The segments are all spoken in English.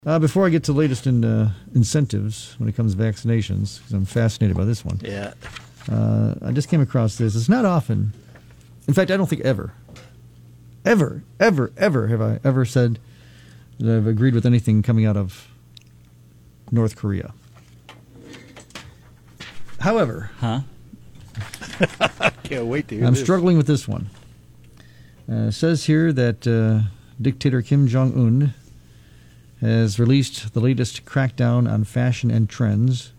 Before I get to the latest in incentives when it comes to vaccinations, because I'm fascinated by this one. Yeah. I just came across this. It's not often. In fact, I don't think ever have I ever said that I've agreed with anything coming out of North Korea. However, Can't wait to hear I'm this. struggling with this one. It says here that dictator Kim Jong-un has released the latest crackdown on fashion and trends,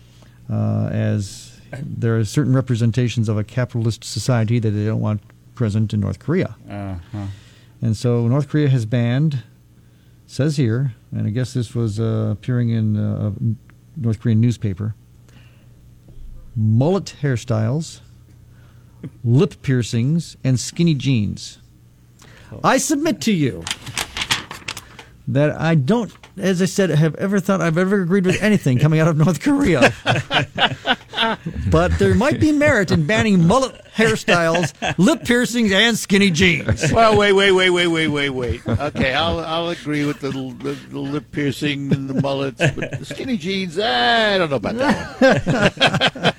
as there are certain representations of a capitalist society that they don't want present in North Korea. And so North Korea has banned, says here, and I guess this was appearing in a North Korean newspaper, mullet hairstyles, lip piercings, and skinny jeans. I submit to you that I don't, as I said, have ever thought I've ever agreed with anything coming out of North Korea. But there might be merit in banning mullet hairstyles, lip piercings, and skinny jeans. Well, wait. Okay, I'll agree with the lip piercing and the mullets, but the skinny jeans, I don't know about that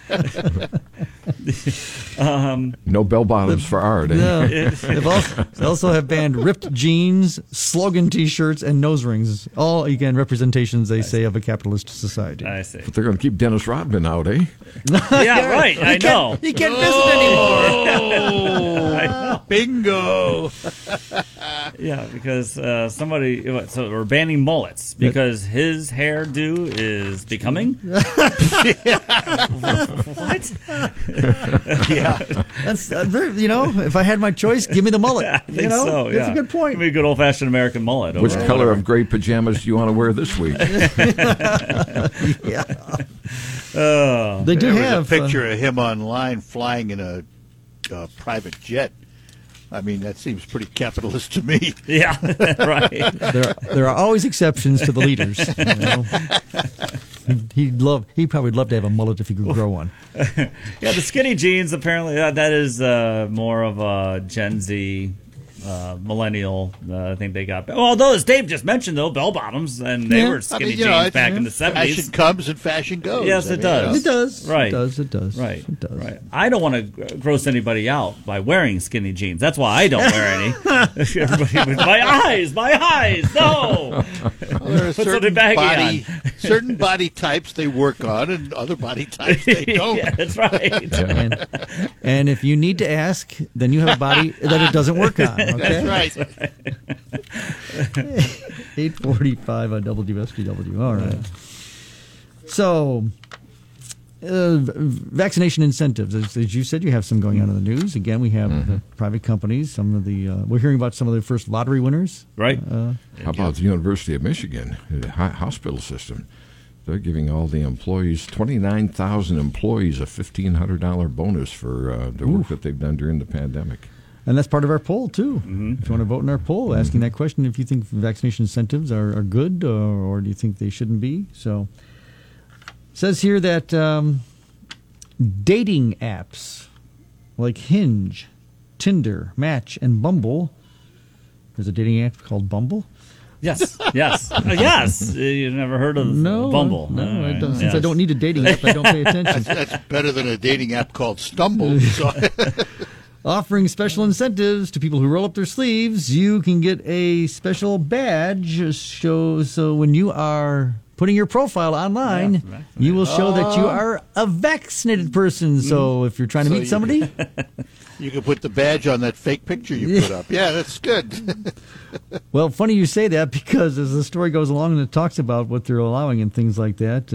one. No bell bottoms for art. No. They also have banned ripped jeans, slogan T-shirts, and nose rings. All, again, representations, they say, of a capitalist society. I see. But they're going to keep Dennis Rodman out, eh? Yeah, right. I know. He can't visit anymore. Bingo. Yeah, because so we're banning mullets because his hairdo is becoming. What? Yeah. That's if I had my choice, give me the mullet. I think so. Yeah. That's a good point. Give me a good old fashioned American mullet. Which color of gray pajamas do you want to wear this week? Yeah. They do There have was a picture of him online flying in a private jet. I mean, that seems pretty capitalist to me. Yeah, right. There are always exceptions to the leaders. He'd probably love to have a mullet if he could grow one. Yeah, the skinny jeans, apparently, that is more of a Gen Z, millennial. I think they got. Although, as Dave just mentioned, though, bell bottoms, and they were skinny jeans back in the 70s. Fashion comes and fashion goes. Yes, it does. It does. Right. It does. Right. It does. Right. I don't want to gross anybody out by wearing skinny jeans. That's why I don't wear any. Everybody, my eyes, no. Well, there are certain body types they work on, and other body types they don't. Yeah, that's right. Yeah. And if you need to ask, then you have a body that it doesn't work on. Okay? That's right. 8:45 on WSTW. All right. So, vaccination incentives. As you said, you have some going on in the news. Again, we have private companies. Some of the we're hearing about some of the first lottery winners. Right. How about the University of Michigan, the hospital system? They're giving all the employees, 29,000 employees, a $1,500 bonus for the work that they've done during the pandemic. And that's part of our poll, too. If you want to vote in our poll, asking that question, if you think vaccination incentives are good or do you think they shouldn't be. So it says here that dating apps like Hinge, Tinder, Match, and Bumble. There's a dating app called Bumble? Yes. You've never heard of Bumble? No, I don't. Since I don't need a dating app, I don't pay attention. That's better than a dating app called Stumble. So. Offering special incentives to people who roll up their sleeves. You can get a special badge so when you are putting your profile online, you will show that you are a vaccinated person. So if you're trying to meet somebody, you can put the badge on that fake picture you put up. Yeah, that's good. Well, funny you say that, because as the story goes along and it talks about what they're allowing and things like that,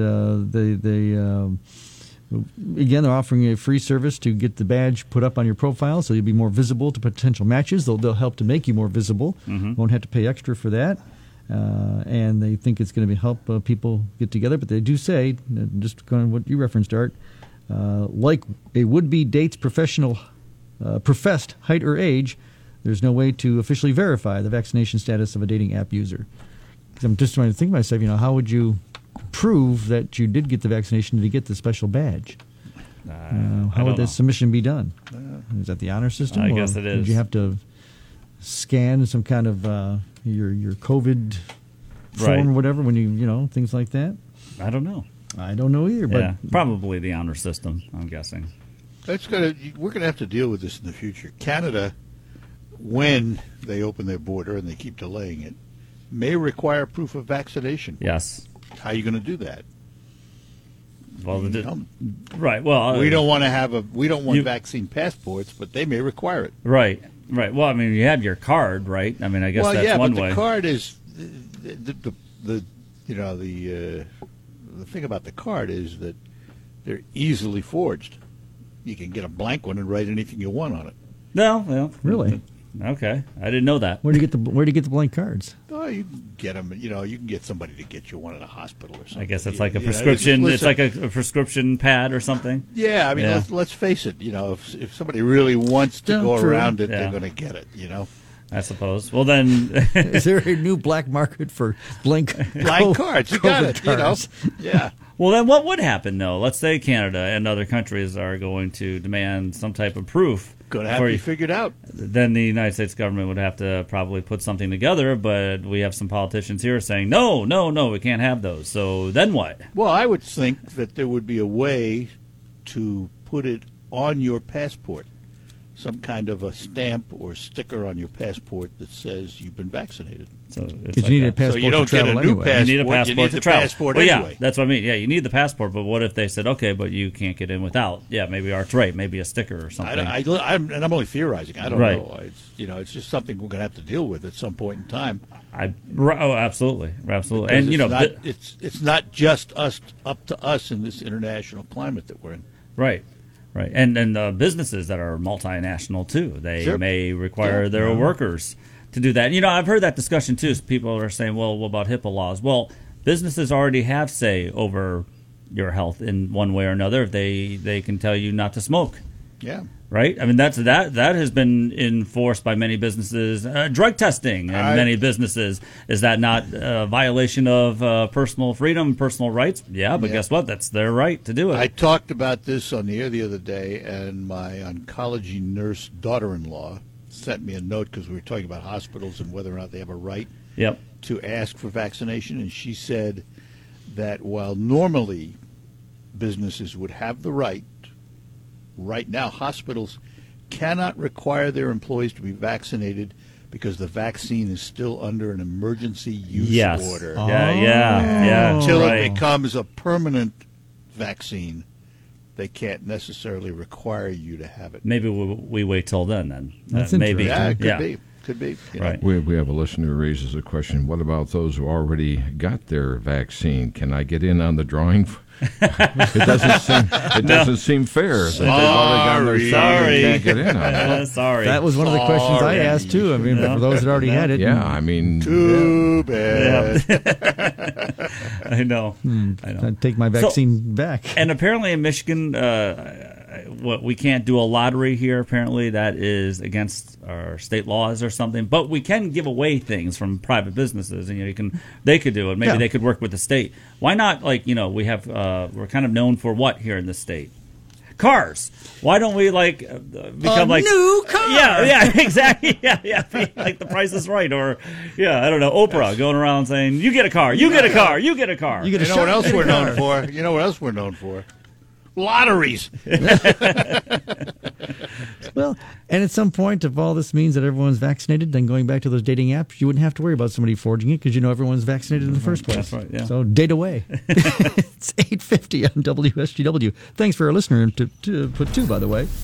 again, they're offering a free service to get the badge put up on your profile so you'll be more visible to potential matches. They'll help to make you more visible. Won't have to pay extra for that. And they think it's going to help people get together. But they do say, just kind of what you referenced, Art, like a would-be date's professed height or age, there's no way to officially verify the vaccination status of a dating app user. Because I'm just trying to think to myself, how would you prove that you did get the vaccination to get the special badge? How would that submission be done? Is that the honor system? I guess it is. Would you have to scan some kind of your COVID form Right. or whatever when you things like that. I don't know. I don't know either, but Yeah, probably the honor system, I'm guessing. We're gonna have to deal with this in the future. Canada, when they open their border and they keep delaying it, may require proof of vaccination. Yes. How are you going to do that? Well, You right. Well, we don't want you- vaccine passports, but they may require it. Right. Right. Well, I mean, you have your card, right? I mean, I guess Well, that's yeah, one but way. the card is the thing about the card is that they're easily forged. You can get a blank one and write anything you want on it. No. Well, Really? Okay. I didn't know that. where do you get the blank cards? Oh, you can get them. You can get somebody to get you one at a hospital or something. I guess it's like a You know, prescription. It's listen, like a prescription pad or something. Yeah, I mean, Yeah. let's face it. If somebody really wants to Yeah, go true. around it, Yeah. they're going to get it. I suppose. Well, then, Is there a new black market for blank Blank cards, you got COVID it. cards? Yeah. what would happen though? Let's say Canada and other countries are going to demand some type of proof. Going to have for to be you. figured out. Then the United States government would have to probably put something together. But we have some politicians here saying, no, we can't have those. So then what? Well, I would think that there would be a way to put it on your passport, some kind of a stamp or sticker on your passport that says you've been vaccinated. So it's Because you need a that. passport So you don't to get a travel new anyway. passport. You need a passport You need to the travel. passport well, anyway. yeah, that's what I mean. Yeah, you need the passport. But what if they said, okay, but you can't get in without? Yeah, maybe Art's right. Maybe a sticker or something. I'm only theorizing. I don't Right. know. It's just something we're going to have to deal with at some point in time. Absolutely. Because And it's not, it's not just up to us in this international climate that we're in. right. And businesses that are multinational too, they Sure. may require Yeah. their workers to do that. I've heard that discussion too. People are saying, well, what about HIPAA laws? Well, businesses already have say over your health in one way or another. They can tell you not to smoke. Yeah. Right, I mean that has been enforced by many businesses. Drug testing in many businesses, is that not a violation of personal freedom, personal rights? Yeah, but guess what? That's their right to do it. I talked about this on the air the other day, and my oncology nurse daughter-in-law sent me a note because we were talking about hospitals and whether or not they have a right Yep. to ask for vaccination, and she said that while normally businesses would have the right now hospitals cannot require their employees to be vaccinated because the vaccine is still under an emergency use Yes. order. Yeah. Until right. it becomes a permanent vaccine, they can't necessarily require you to have it. Maybe we wait till then. That's maybe. Yeah, it could Yeah. be. Could be. you know. Right. We have a listener who raises a question. What about those who already got their vaccine? Can I get in on the drawing? It doesn't seem fair. That they've already gotten their shot and Sorry. can't get in on it. Sorry. That was one of the questions I asked too. I mean, for those that already had it. Yeah, I mean, Too bad. I know. I'd take my vaccine back. And apparently in Michigan, we can't do a lottery here. Apparently that is against our state laws or something. But we can give away things from private businesses, and they could do it. Maybe Yeah. they could work with the state. Why not? We have we're kind of known for what here in the state? Cars. Why don't we become new car? Yeah, exactly. Yeah. Be like The Price is Right, or I don't know, Oprah going around saying, "You get a car, you get a car, you get a car." You get a You know what shot, else get a we're car. known for? You know what else we're known for? Lotteries. Well, and at some point, if all this means that everyone's vaccinated, then going back to those dating apps, you wouldn't have to worry about somebody forging it because everyone's vaccinated in the first place. That's right, yeah. So date away. It's 8:50 on WSGW. Thanks for our listener to put two, by the way.